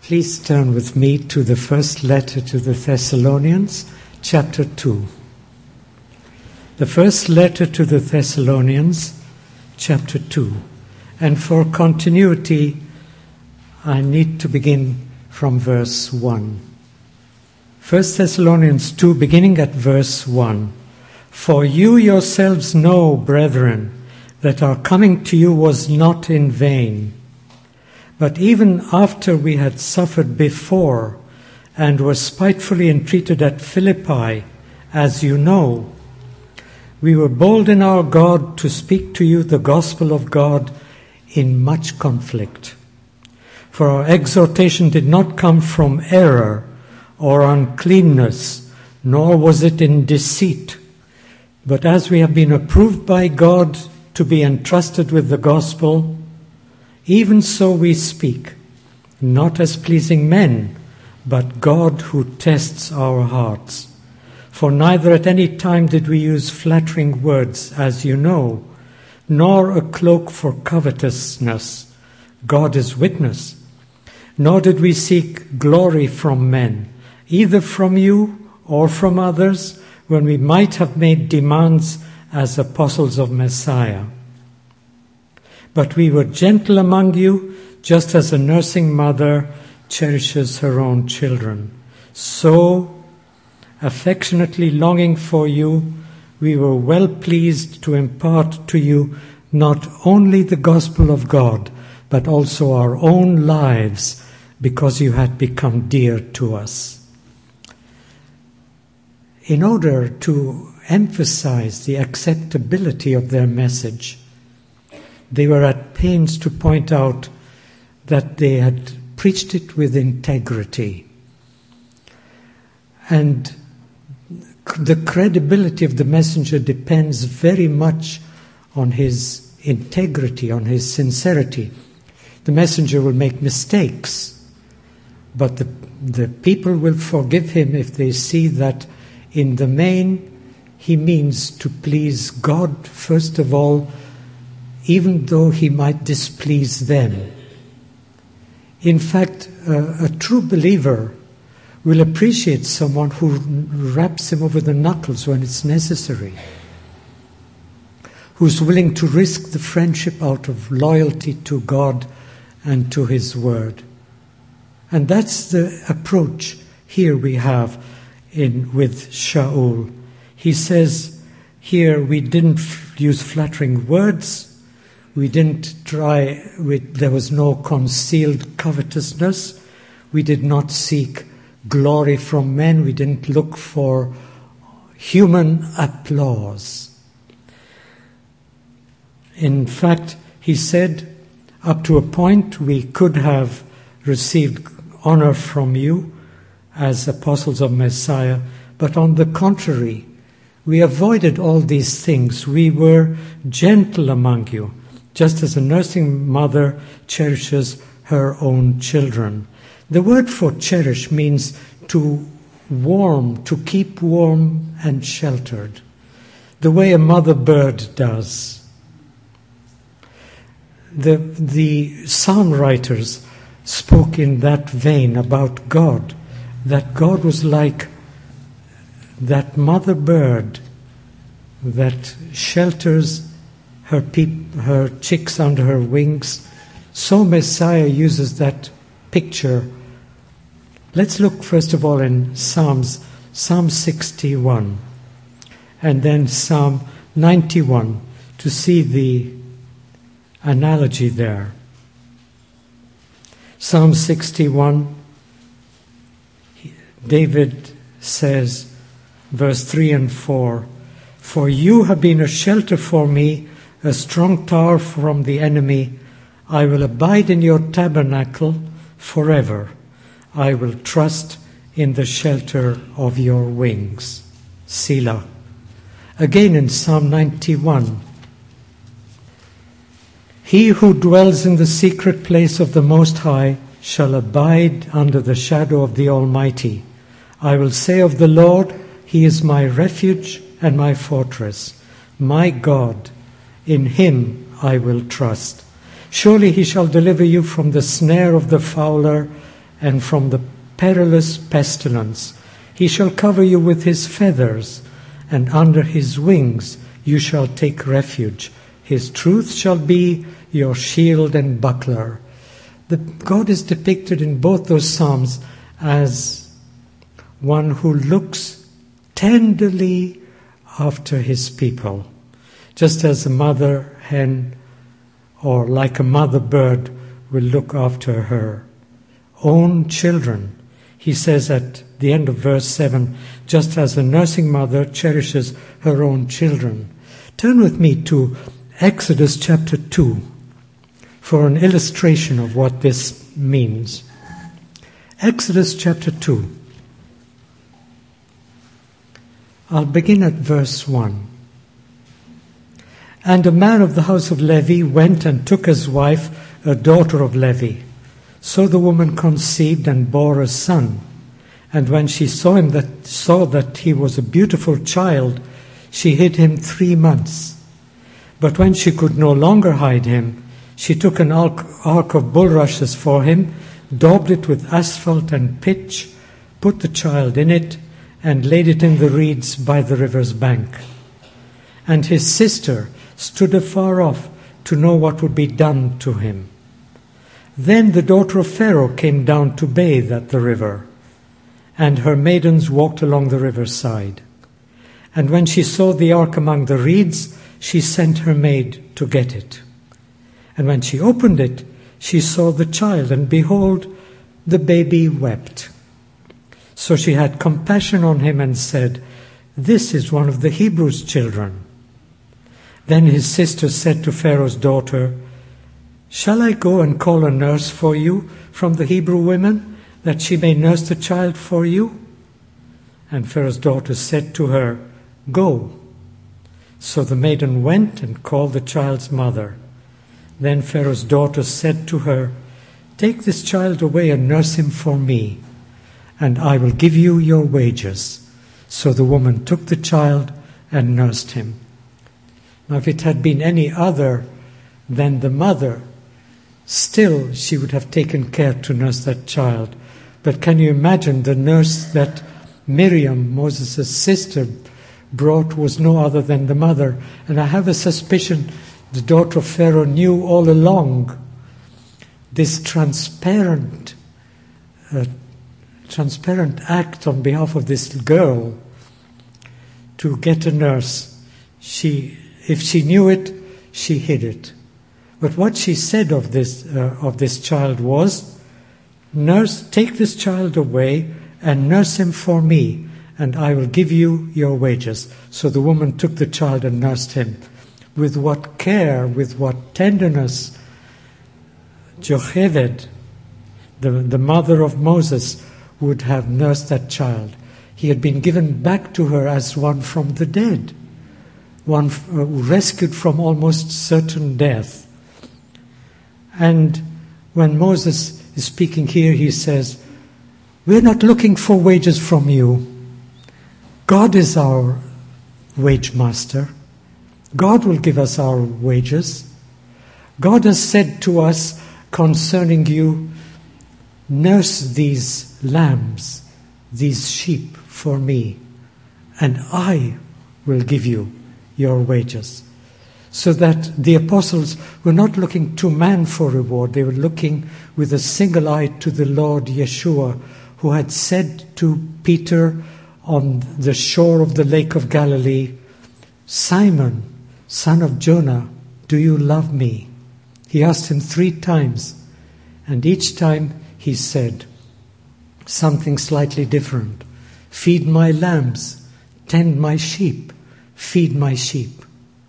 Please turn with me to the first letter to the Thessalonians, chapter 2. The first letter to the Thessalonians, chapter 2. And for continuity, I need to begin from verse 1. 1 Thessalonians 2, beginning at verse 1. For you yourselves know, brethren, that our coming to you was not in vain. But even after we had suffered before and were spitefully entreated at Philippi, as you know, we were bold in our God to speak to you the gospel of God in much conflict. For our exhortation did not come from error or uncleanness, nor was it in deceit. But as we have been approved by God to be entrusted with the gospel, even so we speak, not as pleasing men, but God who tests our hearts. For neither at any time did we use flattering words, as you know, nor a cloak for covetousness. God is witness. Nor did we seek glory from men, either from you or from others, when we might have made demands as apostles of Messiah. But we were gentle among you, just as a nursing mother cherishes her own children. So, affectionately longing for you, we were well pleased to impart to you not only the gospel of God, but also our own lives, because you had become dear to us. In order to emphasize the acceptability of their message, they were at pains to point out that they had preached it with integrity. And the credibility of the messenger depends very much on his integrity, on his sincerity. The messenger will make mistakes, but the people will forgive him if they see that in the main he means to please God first of all, even though he might displease them. In fact, a true believer will appreciate someone who raps him over the knuckles when it's necessary, who's willing to risk the friendship out of loyalty to God and to his word. And that's the approach here we have with Shaul. He says here, we didn't use flattering words. We didn't there was no concealed covetousness. We did not seek glory from men. We didn't look for human applause. In fact, he said, up to a point we could have received honor from you as apostles of Messiah, but on the contrary, we avoided all these things. We were gentle among you, just as a nursing mother cherishes her own children. The word for cherish means to warm, to keep warm and sheltered, the way a mother bird does. The psalm writers spoke in that vein about God, that God was like that mother bird that shelters her chicks under her wings. So Messiah uses that picture. Let's look first of all in Psalm 61 and then Psalm 91 to see the analogy there. Psalm 61, David says, verse 3 and 4, "For you have been a shelter for me, a strong tower from the enemy. I will abide in your tabernacle forever. I will trust in the shelter of your wings." Selah. Again in Psalm 91, "He who dwells in the secret place of the Most High shall abide under the shadow of the Almighty. I will say of the Lord, He is my refuge and my fortress, my God. In him I will trust. Surely he shall deliver you from the snare of the fowler and from the perilous pestilence. He shall cover you with his feathers, and under his wings you shall take refuge. His truth shall be your shield and buckler. God is depicted in both those psalms as one who looks tenderly after his people, just as a mother hen or like a mother bird will look after her own children. He says at the end of verse 7, just as a nursing mother cherishes her own children. Turn with me to Exodus chapter 2 for an illustration of what this means. Exodus chapter 2. I'll begin at verse 1. And a man of the house of Levi went and took as wife a daughter of Levi. So the woman conceived and bore a son. And when she saw that he was a beautiful child, she hid him 3 months. But when she could no longer hide him, she took an ark of bulrushes for him, daubed it with asphalt and pitch, put the child in it, and laid it in the reeds by the river's bank. And his sister stood afar off to know what would be done to him. Then the daughter of Pharaoh came down to bathe at the river, and her maidens walked along the riverside. And when she saw the ark among the reeds, she sent her maid to get it. And when she opened it, she saw the child, and behold, the baby wept. So she had compassion on him and said, "This is one of the Hebrews' children." Then his sister said to Pharaoh's daughter, "Shall I go and call a nurse for you from the Hebrew women, that she may nurse the child for you?" And Pharaoh's daughter said to her, "Go." So the maiden went and called the child's mother. Then Pharaoh's daughter said to her, "Take this child away and nurse him for me, and I will give you your wages." So the woman took the child and nursed him. Now, if it had been any other than the mother, still she would have taken care to nurse that child. But can you imagine the nurse that Miriam, Moses' sister, brought was no other than the mother? And I have a suspicion the daughter of Pharaoh knew all along this transparent act on behalf of this girl to get a nurse. If she knew it, she hid it. But what she said of this child was, "Nurse, take this child away and nurse him for me, and I will give you your wages." So the woman took the child and nursed him. With what care, with what tenderness, Jocheved, the mother of Moses, would have nursed that child. He had been given back to her as one from the dead, one rescued from almost certain death. And when Moses is speaking here, he says, "We're not looking for wages from you. God is our wage master. God will give us our wages. God has said to us concerning you, nurse these lambs, these sheep for me, and I will give you your wages." So that the apostles were not looking to man for reward. They were looking with a single eye to the Lord Yeshua, who had said to Peter on the shore of the Lake of Galilee, "Simon, son of Jonah, do you love me?" He asked him 3 times, and each time he said something slightly different. "Feed my lambs, tend my sheep, feed my sheep."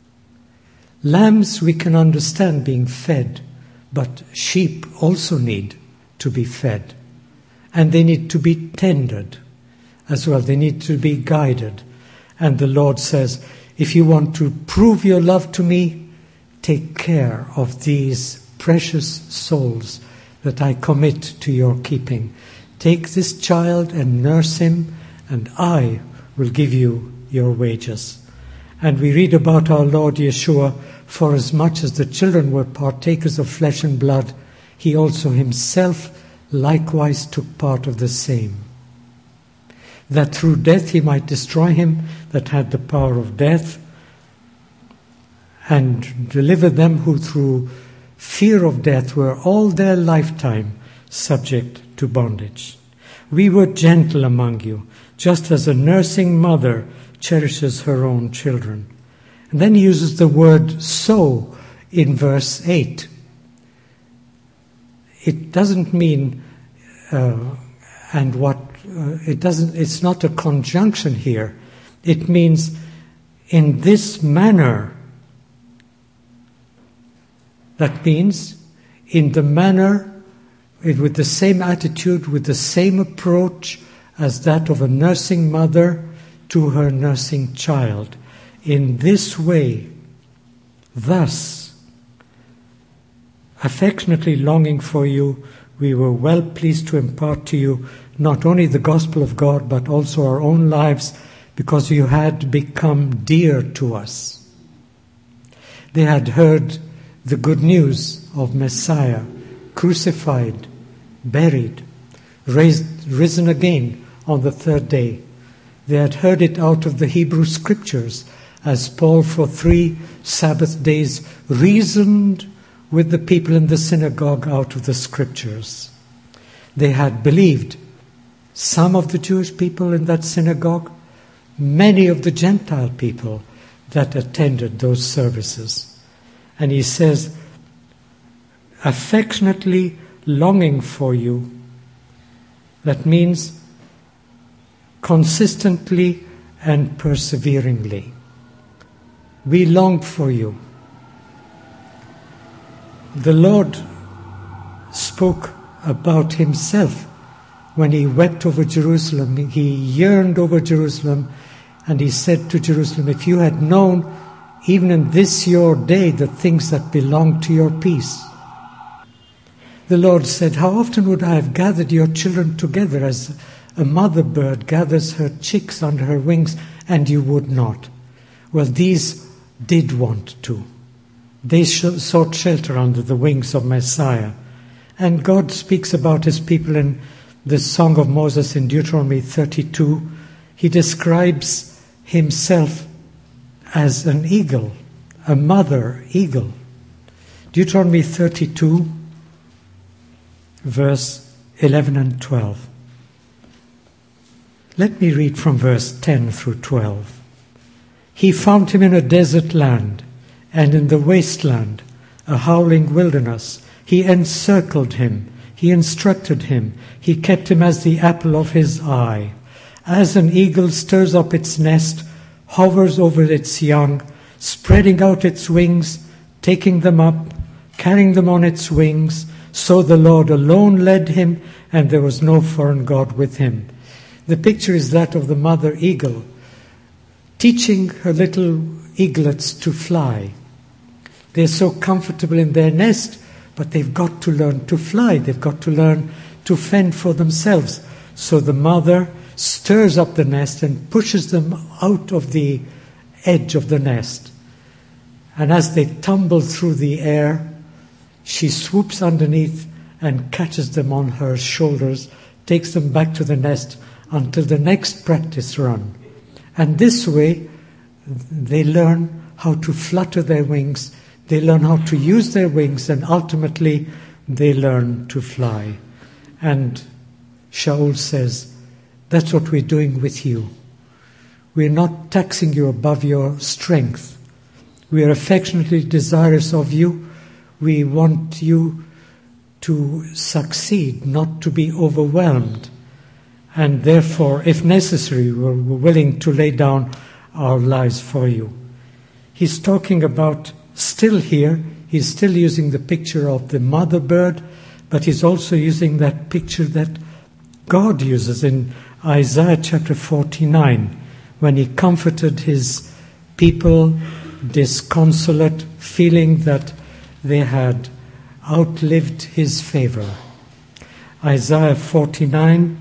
Lambs we can understand being fed, but sheep also need to be fed. And they need to be tended as well. They need to be guided. And the Lord says, if you want to prove your love to me, take care of these precious souls that I commit to your keeping. Take this child and nurse him, and I will give you your wages. And we read about our Lord Yeshua, for as much as the children were partakers of flesh and blood, he also himself likewise took part of the same, that through death he might destroy him that had the power of death, and deliver them who through fear of death were all their lifetime subject to bondage. We were gentle among you, just as a nursing mother cherishes her own children. And then he uses the word so in verse 8. It doesn't mean it's not a conjunction here. It means in this manner. That means in the manner, with the same attitude, with the same approach as that of a nursing mother to her nursing child. In this way, thus, affectionately longing for you, we were well pleased to impart to you not only the gospel of God, but also our own lives, because you had become dear to us. They had heard the good news of Messiah, crucified, buried, risen again on the third day. They had heard it out of the Hebrew Scriptures, as Paul for 3 Sabbath days reasoned with the people in the synagogue out of the Scriptures. They had believed, some of the Jewish people in that synagogue, many of the Gentile people that attended those services. And he says, affectionately longing for you. That means consistently and perseveringly. We longed for you. The Lord spoke about himself when he wept over Jerusalem. He yearned over Jerusalem, and he said to Jerusalem, if you had known even in this your day the things that belong to your peace. The Lord said, how often would I have gathered your children together as a mother bird gathers her chicks under her wings, and you would not. Well, these did want to. They sought shelter under the wings of Messiah. And God speaks about his people in the Song of Moses in Deuteronomy 32. He describes himself as an eagle, a mother eagle. Deuteronomy 32, verse 11 and 12. Let me read from verse 10 through 12. He found him in a desert land, and in the wasteland, a howling wilderness. He encircled him, he instructed him, he kept him as the apple of his eye. As an eagle stirs up its nest, hovers over its young, spreading out its wings, taking them up, carrying them on its wings, so the Lord alone led him, and there was no foreign god with him. The picture is that of the mother eagle, teaching her little eaglets to fly. They're so comfortable in their nest, but they've got to learn to fly. They've got to learn to fend for themselves. So the mother stirs up the nest and pushes them out of the edge of the nest. And as they tumble through the air, she swoops underneath and catches them on her shoulders, takes them back to the nest until the next practice run. And this way, they learn how to flutter their wings, they learn how to use their wings, and ultimately they learn to fly. And Shaul says, that's what we're doing with you. We're not taxing you above your strength. We are affectionately desirous of you. We want you to succeed, not to be overwhelmed. And therefore, if necessary, we're willing to lay down our lives for you. He's talking about, still here, he's still using the picture of the mother bird, but he's also using that picture that God uses in Isaiah chapter 49, when he comforted his people, disconsolate, feeling that they had outlived his favor. Isaiah 49,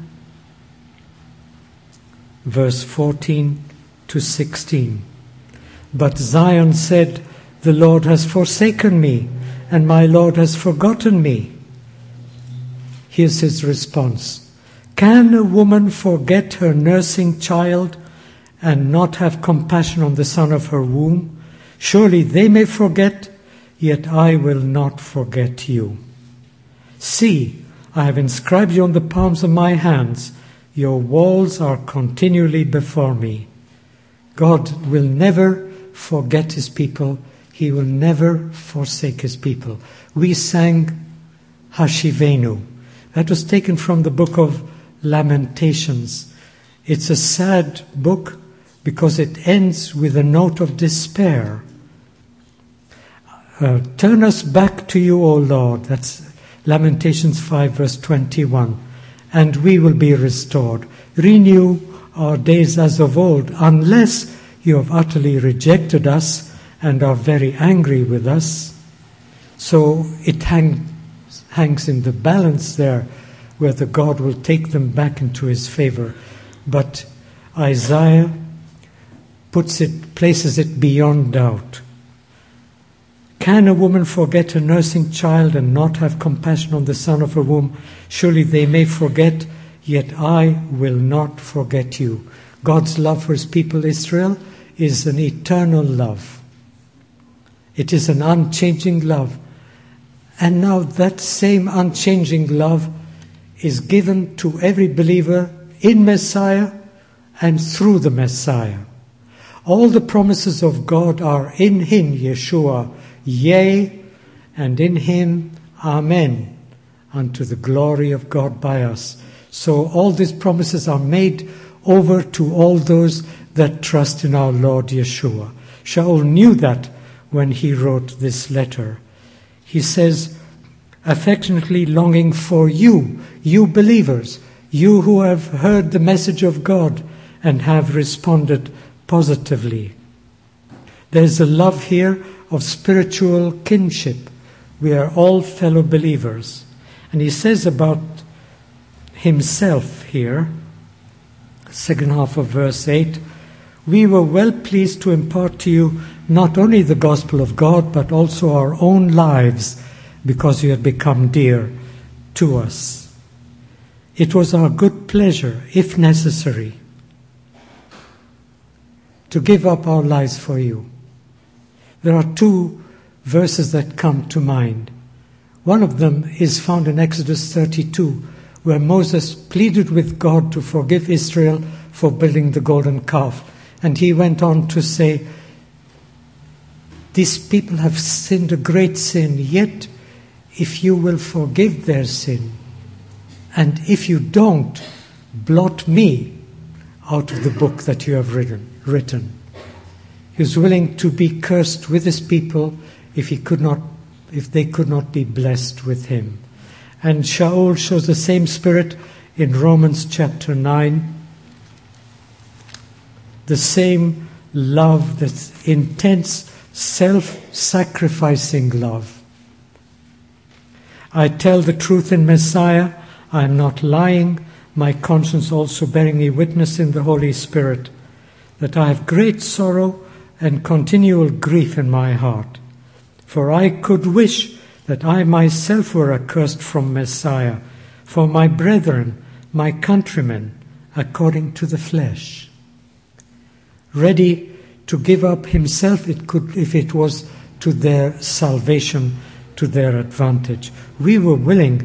verse 14 to 16. But Zion said, the Lord has forsaken me, and my Lord has forgotten me. Here's his response. Can a woman forget her nursing child and not have compassion on the son of her womb? Surely they may forget, yet I will not forget you. See, I have inscribed you on the palms of my hands. Your walls are continually before me. God will never forget his people. He will never forsake his people. We sang Hashivenu. That was taken from the book of Lamentations. It's a sad book because it ends with a note of despair. Turn us back to you, O Lord. That's Lamentations 5 verse 21. And we will be restored. Renew our days as of old, unless you have utterly rejected us and are very angry with us. So it hangs in the balance there, whether God will take them back into his favor. But Isaiah places it beyond doubt. Can a woman forget a nursing child and not have compassion on the son of her womb? Surely they may forget, yet I will not forget you. God's love for his people Israel is an eternal love. It is an unchanging love. And now that same unchanging love is given to every believer in Messiah and through the Messiah. All the promises of God are in him, Yeshua, yea, and in him, amen, unto the glory of God by us. So all these promises are made over to all those that trust in our Lord Yeshua. Shaul knew that when he wrote this letter. He says, affectionately longing for you, you believers, you who have heard the message of God and have responded positively. There's a love here of spiritual kinship. We are all fellow believers. And he says about himself here, second half of verse 8, we were well pleased to impart to you not only the gospel of God, but also our own lives, because you had become dear to us. It was our good pleasure, if necessary, to give up our lives for you. There are two verses that come to mind. One of them is found in Exodus 32, where Moses pleaded with God to forgive Israel for building the golden calf. And he went on to say, these people have sinned a great sin, yet if you will forgive their sin, and if you don't, blot me out of the book that you have written. He was willing to be cursed with his people if they could not be blessed with him. And Shaul shows the same spirit in Romans chapter 9. The same love, that's intense, self-sacrificing love. I tell the truth in Messiah, I am not lying, my conscience also bearing me witness in the Holy Spirit, that I have great sorrow and continual grief in my heart. For I could wish that I myself were accursed from Messiah, for my brethren, my countrymen, according to the flesh. Ready to give up himself if it was to their salvation, to their advantage. We were well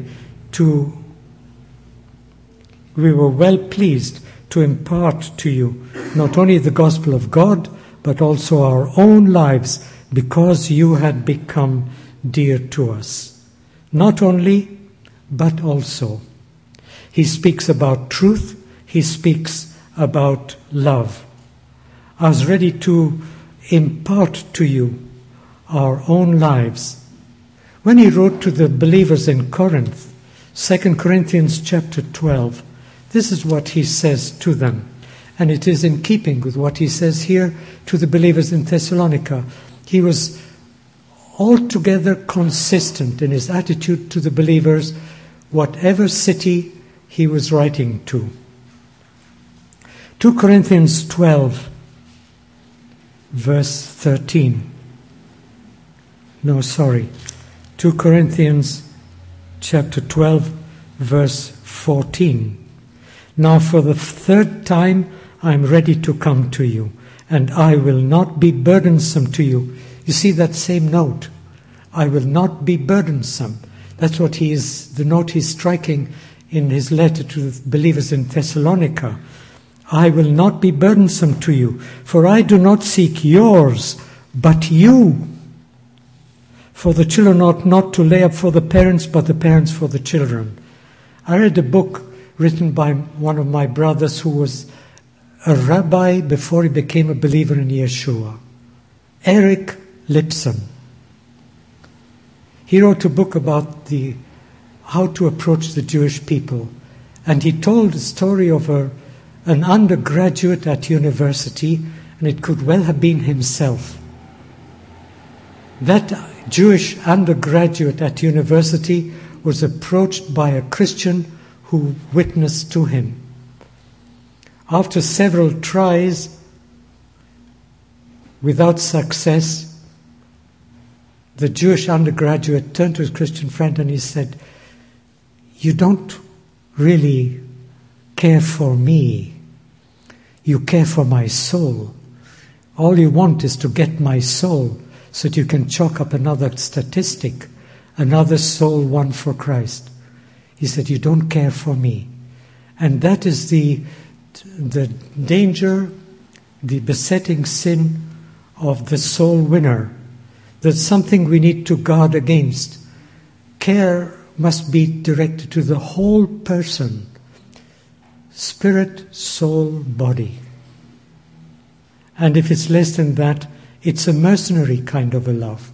pleased to impart to you not only the gospel of God, but also our own lives, because you had become dear to us. Not only, but also. He speaks about truth, he speaks about love. I was ready to impart to you our own lives. When he wrote to the believers in Corinth, 2 Corinthians chapter 12, this is what he says to them. And it is in keeping with what he says here to the believers in Thessalonica. He was altogether consistent in his attitude to the believers, whatever city he was writing to. 2 Corinthians 12, verse 13. 2 Corinthians chapter 12, verse 14. Now for the third time I am ready to come to you, and I will not be burdensome to you. You see that same note. I will not be burdensome. That's what the note he's striking in his letter to the believers in Thessalonica. I will not be burdensome to you, for I do not seek yours, but you. For the children ought not to lay up for the parents, but the parents for the children. I read a book written by one of my brothers who was a rabbi before he became a believer in Yeshua, Eric Lipson. He wrote a book about how to approach the Jewish people, and he told the story of an undergraduate at university, and it could well have been himself. That Jewish undergraduate at university was approached by a Christian who witnessed to him. After several tries, without success, the Jewish undergraduate turned to his Christian friend and he said, "You don't really care for me. You care for my soul. All you want is to get my soul so that you can chalk up another statistic, another soul won for Christ." He said, "You don't care for me." And that is the danger, the besetting sin of the soul winner. That's something we need to guard against. Care must be directed to the whole person, spirit, soul, body. And if it's less than that, it's a mercenary kind of a love.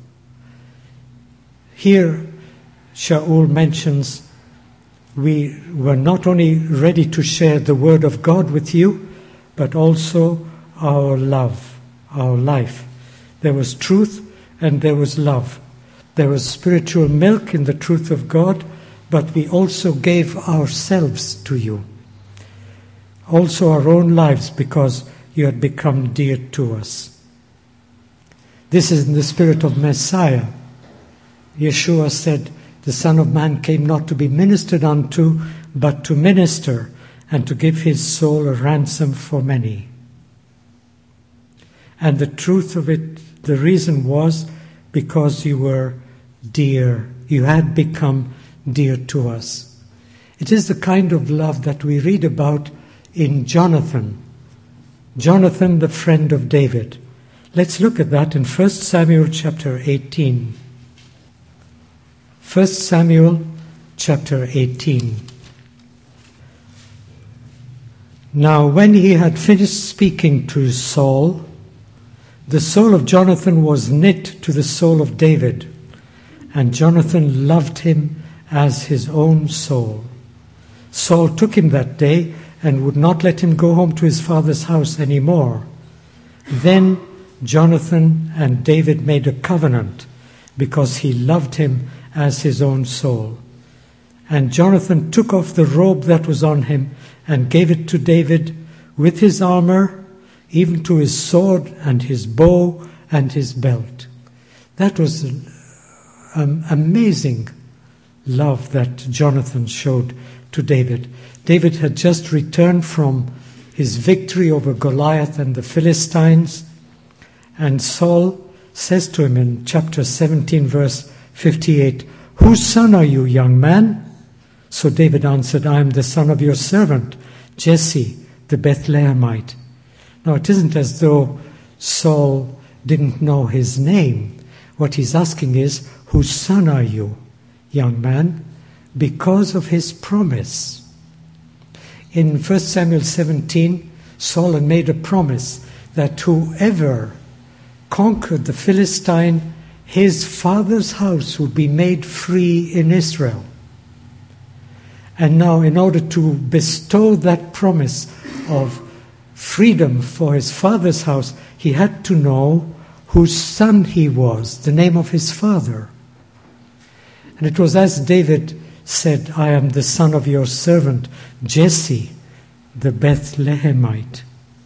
Here, Shaul mentions, we were not only ready to share the word of God with you, but also our love, our life. There was truth and there was love. There was spiritual milk in the truth of God, but we also gave ourselves to you. Also our own lives, because you had become dear to us. This is in the spirit of Messiah. Yeshua said, "The Son of Man came not to be ministered unto, but to minister, and to give his soul a ransom for many." And the truth of it, the reason was because you were dear. You had become dear to us. It is the kind of love that we read about in Jonathan. Jonathan, the friend of David. Let's look at that in 1 Samuel chapter 18. 1 Samuel chapter 18. Now when he had finished speaking to Saul, the soul of Jonathan was knit to the soul of David, and Jonathan loved him as his own soul. Saul took him that day and would not let him go home to his father's house any more. Then Jonathan and David made a covenant, because he loved him as his own soul. And Jonathan took off the robe that was on him and gave it to David with his armor, even to his sword and his bow and his belt. That was an amazing love that Jonathan showed to David. David had just returned from his victory over Goliath and the Philistines, and Saul says to him in chapter 17, verse 58, "Whose son are you, young man?" So David answered, "I am the son of your servant, Jesse, the Bethlehemite." Now it isn't as though Saul didn't know his name. What he's asking is, "Whose son are you, young man?" Because of his promise. In 1 Samuel 17, Saul had made a promise that whoever conquered the Philistine, his father's house would be made free in Israel. And now, in order to bestow that promise of freedom for his father's house, he had to know whose son he was, the name of his father. And it was as David said, "I am the son of your servant, Jesse, the Bethlehemite."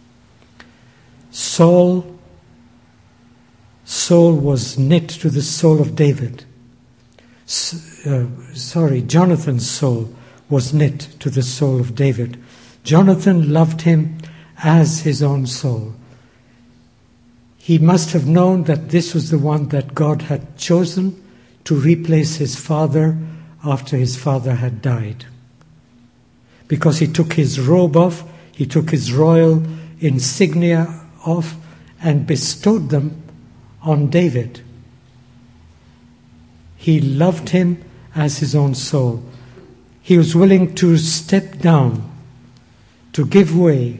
Saul was knit to the soul of David. Jonathan's soul was knit to the soul of David. Jonathan loved him as his own soul. He must have known that this was the one that God had chosen to replace his father after his father had died. Because he took his robe off, he took his royal insignia off and bestowed them on David. He loved him as his own soul. He was willing to step down, to give way.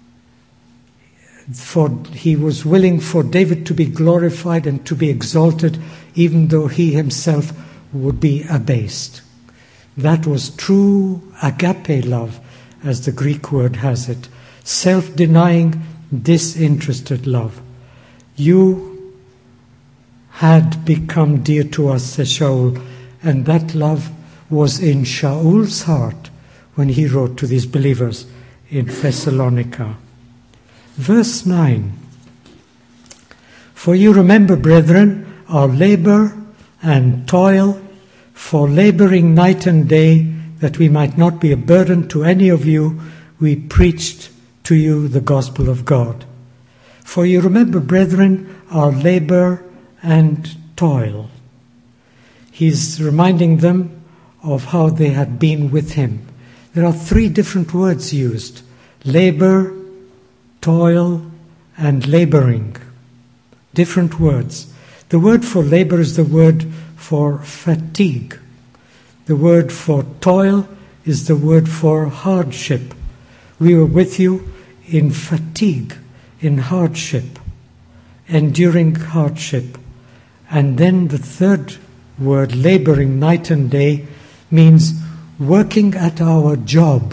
He was willing for David to be glorified and to be exalted, even though he himself would be abased. That was true agape love, as the Greek word has it. Self-denying, disinterested love. You had become dear to us, says Shaul, and that love was in Shaul's heart when he wrote to these believers in Thessalonica. Verse 9. For you remember, brethren, our labor and toil, for laboring night and day, that we might not be a burden to any of you, we preached to you the gospel of God. For you remember, brethren, our labor and toil. He's reminding them of how they had been with him. There are 3 different words used: labor, toil, and laboring. Different words. The word for labor is the word for fatigue. The word for toil is the word for hardship. We were with you in fatigue, in hardship, enduring hardship. And then the third word, laboring night and day, means working at our job,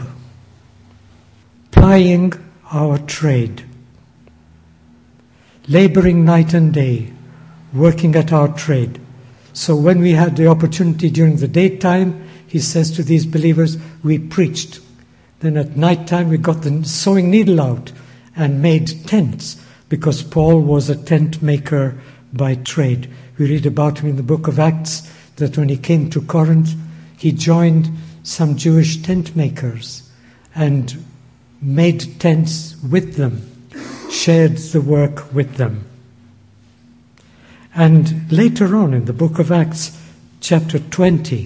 plying our trade. Laboring night and day, working at our trade. So when we had the opportunity during the daytime, he says to these believers, we preached. Then at night time we got the sewing needle out and made tents, because Paul was a tent maker by trade. We read about him in the book of Acts, that when he came to Corinth, he joined some Jewish tent makers and made tents with them, shared the work with them. And later on in the book of Acts, chapter 20,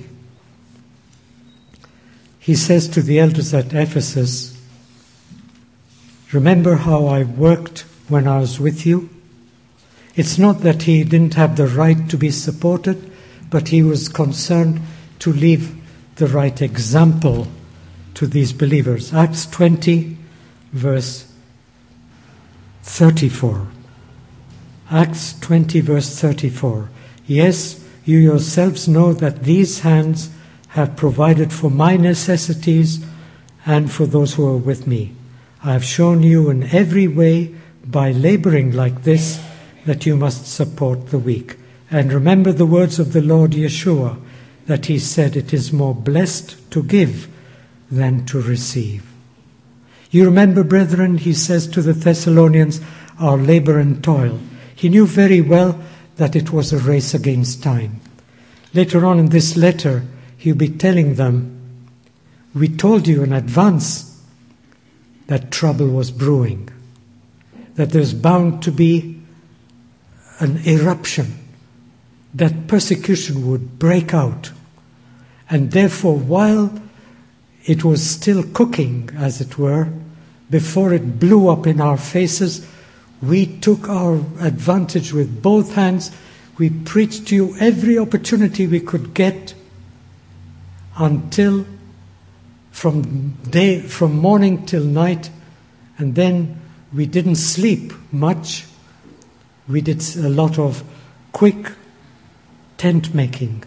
he says to the elders at Ephesus, remember how I worked when I was with you? It's not that he didn't have the right to be supported, but he was concerned to leave the right example to these believers. Acts 20, verse 34. Acts 20, verse 34. Yes, you yourselves know that these hands have provided for my necessities and for those who are with me. I have shown you in every way, by laboring like this, that you must support the weak. And remember the words of the Lord Yeshua, that he said, it is more blessed to give than to receive. You remember, brethren, he says to the Thessalonians, our labor and toil. He knew very well that it was a race against time. Later on in this letter, he'll be telling them, we told you in advance that trouble was brewing, that there's bound to be an eruption, that persecution would break out. And therefore, while it was still cooking, as it were, before it blew up in our faces, we took our advantage with both hands. We preached to you every opportunity we could get until from morning till night, and then we didn't sleep much. We did a lot of quick tent making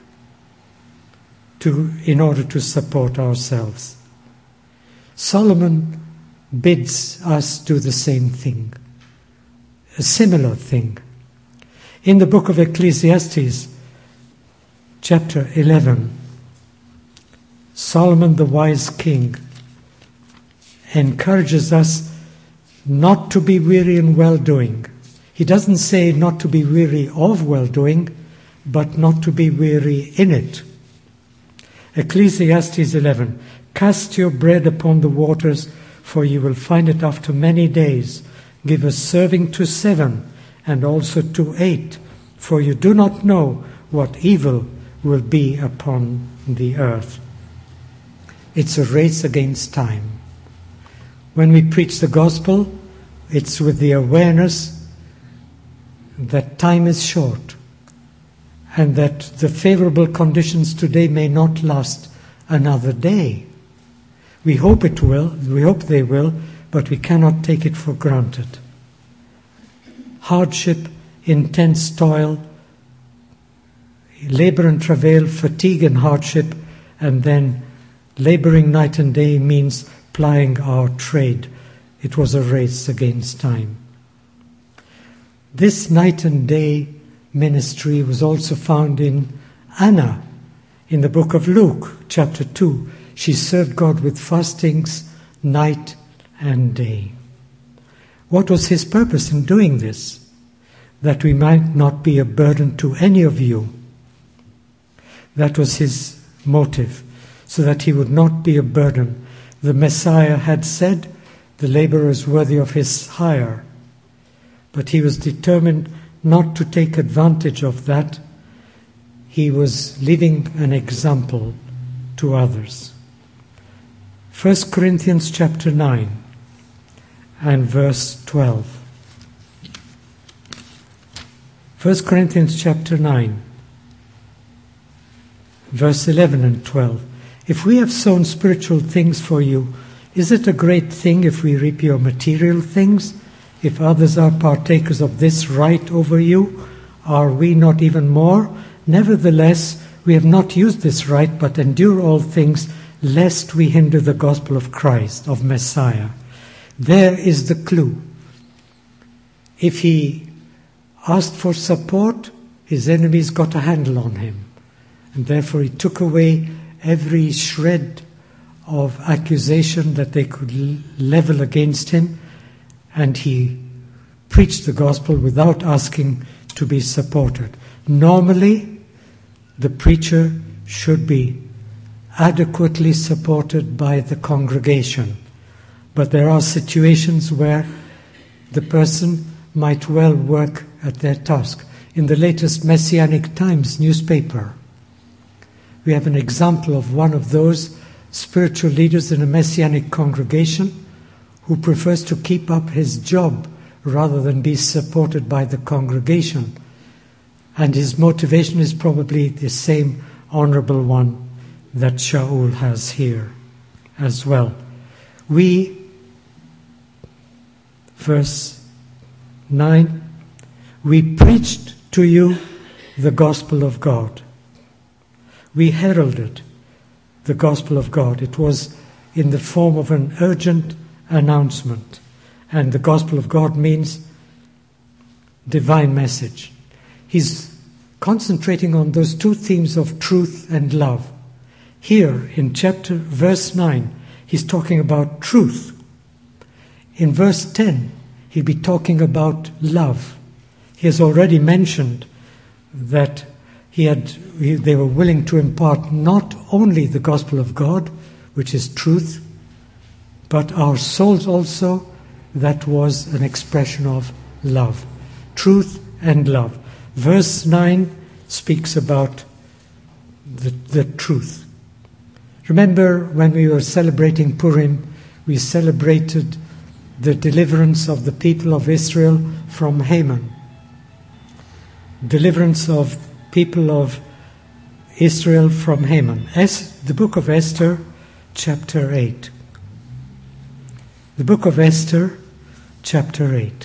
in order to support ourselves. Solomon bids us do the same thing, a similar thing. In the book of Ecclesiastes, chapter 11, Solomon, the wise king, encourages us not to be weary in well-doing. He doesn't say not to be weary of well-doing, but not to be weary in it. Ecclesiastes 11, Cast your bread upon the waters, for you will find it after many days. Give a serving to 7, and also to 8, for you do not know what evil will be upon the earth. It's a race against time. When we preach the gospel, it's with the awareness that time is short and that the favorable conditions today may not last another day. We hope it will, we hope they will, but we cannot take it for granted. Hardship, intense toil, labor and travail, fatigue and hardship, and then laboring night and day means plying our trade. It was a race against time. This night and day ministry was also found in Anna, in the book of Luke, chapter 2. She served God with fastings night and day. What was his purpose in doing this? That we might not be a burden to any of you. That was his motive, so that he would not be a burden. The Messiah had said, the laborer is worthy of his hire. But he was determined not to take advantage of that. He was leaving an example to others. 1 Corinthians chapter 9 and verse 12. 1 Corinthians chapter 9, verse 11 and 12. If we have sown spiritual things for you, is it a great thing if we reap your material things? If others are partakers of this right over you, are we not even more? Nevertheless, we have not used this right, but endure all things, lest we hinder the gospel of Christ, of Messiah. There is the clue. If he asked for support, his enemies got a handle on him. And therefore he took away every shred of accusation that they could level against him, and he preached the gospel without asking to be supported. Normally, the preacher should be adequately supported by the congregation, but there are situations where the person might well work at their task. In the latest Messianic Times newspaper, we have an example of one of those spiritual leaders in a Messianic congregation who prefers to keep up his job rather than be supported by the congregation. And his motivation is probably the same honorable one that Shaul has here as well. Verse 9, we preached to you the gospel of God. We heralded the gospel of God. It was in the form of an urgent announcement. And the gospel of God means divine message. He's concentrating on those two themes of truth and love. Here in verse 9, he's talking about truth. In verse 10, he'll be talking about love. He has already mentioned that they were willing to impart not only the gospel of God, which is truth, but our souls also. That was an expression of love. Truth and love. Verse 9 speaks about the truth. Remember when we were celebrating Purim, we celebrated the deliverance of the people of Israel from Haman. Deliverance of people of Israel from Haman. The book of Esther, chapter 8. The book of Esther, chapter 8.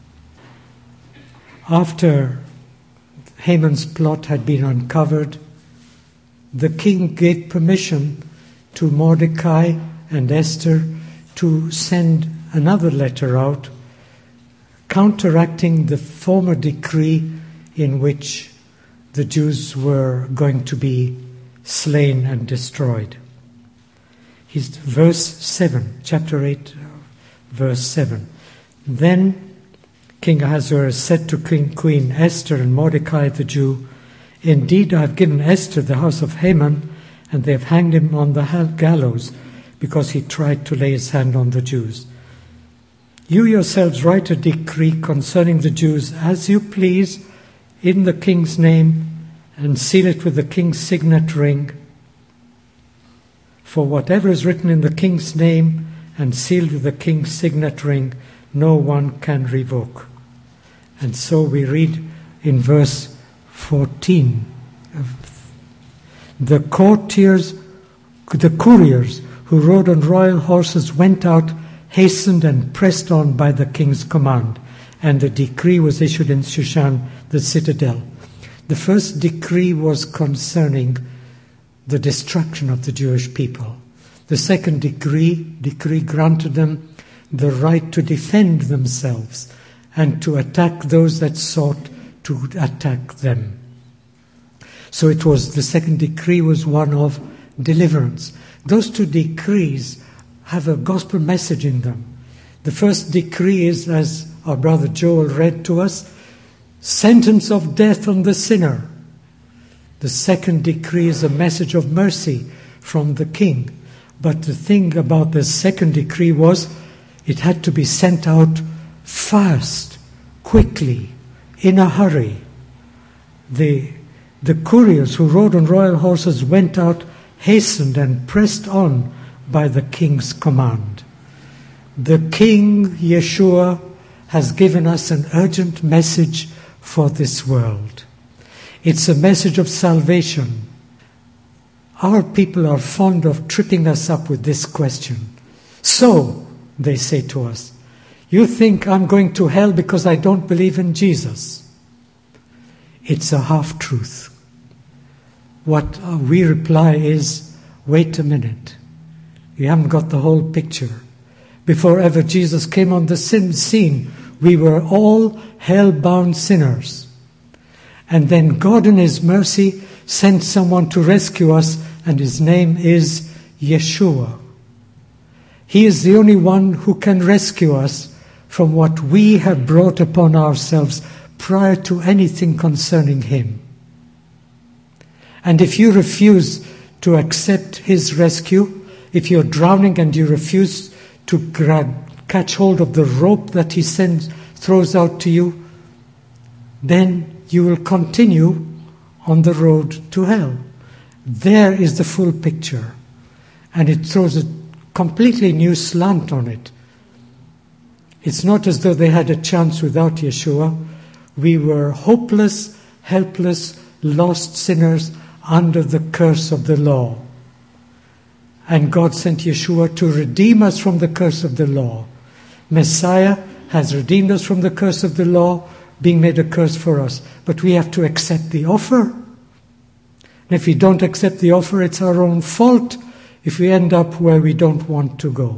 After Haman's plot had been uncovered, the king gave permission to Mordecai and Esther to send another letter out, counteracting the former decree in which the Jews were going to be slain and destroyed. Verse 7, chapter 8, verse 7. Then King Ahasuerus said to Queen Esther and Mordecai the Jew, "Indeed, I have given Esther the house of Haman, and they have hanged him on the gallows. because he tried to lay his hand on the Jews. You yourselves write a decree concerning the Jews as you please in the king's name and seal it with the king's signet ring. For whatever is written in the king's name and sealed with the king's signet ring, no one can revoke. And so we read in verse 14, the couriers who rode on royal horses went out, hastened and pressed on by the king's command, and the decree was issued in Shushan, the citadel. The first decree was concerning the destruction of the Jewish people. The second decree granted them the right to defend themselves and to attack those that sought to attack them. So the second decree was one of deliverance. Those two decrees have a gospel message in them. The first decree is, as our brother Joel read to us, sentence of death on the sinner. The second decree is a message of mercy from the king. But the thing about the second decree was it had to be sent out fast, quickly, in a hurry. The couriers who rode on royal horses went out, hastened and pressed on by the king's command. The King, Yeshua, has given us an urgent message for this world. It's a message of salvation. Our people are fond of tripping us up with this question. So, they say to us, you think I'm going to hell because I don't believe in Jesus? It's a half-truth. What we reply is, wait a minute. You haven't got the whole picture. Before ever Jesus came on the scene, we were all hell-bound sinners. And then God in His mercy sent someone to rescue us, and His name is Yeshua. He is the only one who can rescue us from what we have brought upon ourselves prior to anything concerning Him. And if you refuse to accept His rescue, if you're drowning and you refuse to catch hold of the rope that He throws out to you, then you will continue on the road to hell. There is the full picture. And it throws a completely new slant on it. It's not as though they had a chance without Yeshua. We were hopeless, helpless, lost sinners under the curse of the law. And God sent Yeshua to redeem us from the curse of the law. Messiah has redeemed us from the curse of the law, being made a curse for us. But we have to accept the offer. And if we don't accept the offer, it's our own fault if we end up where we don't want to go.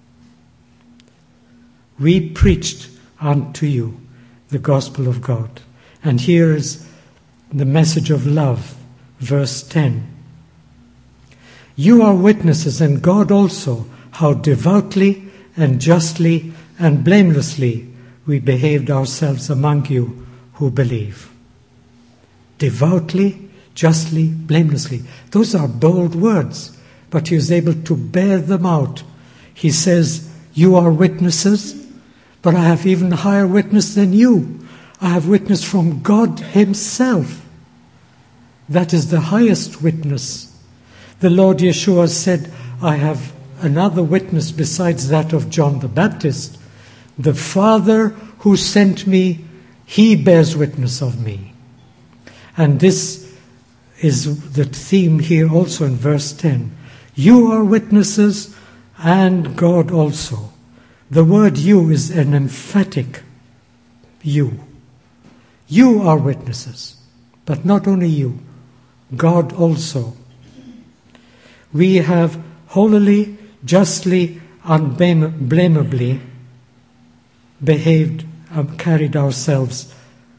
We preached unto you the gospel of God. And here is the message of love, verse 10. You are witnesses, and God also, how devoutly and justly and blamelessly we behaved ourselves among you who believe. Devoutly, justly, blamelessly. Those are bold words, but He is able to bear them out. He says, you are witnesses, but I have even higher witness than you. I have witness from God Himself. That is the highest witness. The Lord Yeshua said, I have another witness besides that of John the Baptist. The Father who sent me, He bears witness of me. And this is the theme here also in verse 10. You are witnesses, and God also. The word you is an emphatic you. You are witnesses, but not only you, God also. We have holily, justly, unblameably behaved ourselves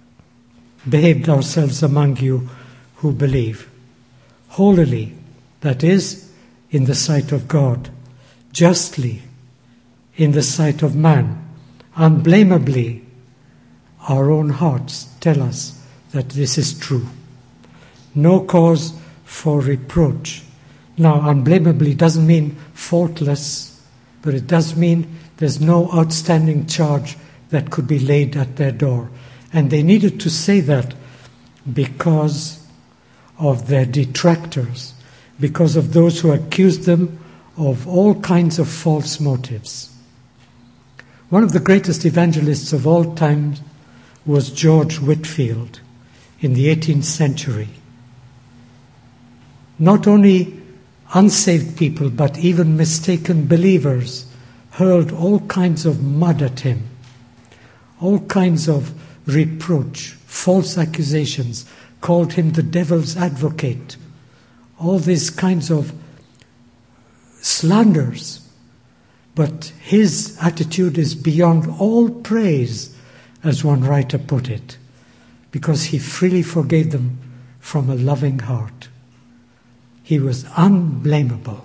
among you who believe. Holily, that is, in the sight of God. Justly, in the sight of man. Unblameably, our own hearts tell us that this is true. No cause for reproach. Now, unblameably doesn't mean faultless, but it does mean there's no outstanding charge that could be laid at their door. And they needed to say that because of their detractors, because of those who accused them of all kinds of false motives. One of the greatest evangelists of all time was George Whitefield in the 18th century. Not only unsaved people, but even mistaken believers hurled all kinds of mud at him, all kinds of reproach, false accusations, called him the devil's advocate, all these kinds of slanders. But his attitude is beyond all praise, as one writer put it, because he freely forgave them from a loving heart. He was unblameable.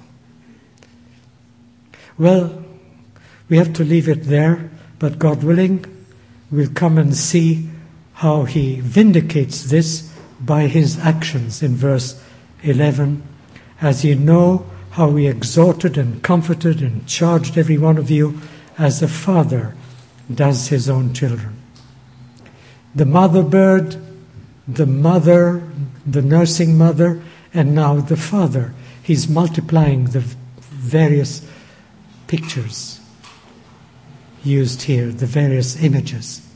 Well, we have to leave it there, but God willing, we'll come and see how he vindicates this by his actions in verse 11. As you know how we exhorted and comforted and charged every one of you as a father does his own children. The mother bird, the mother, the nursing mother, and now the father. He's multiplying the various pictures used here, the various images.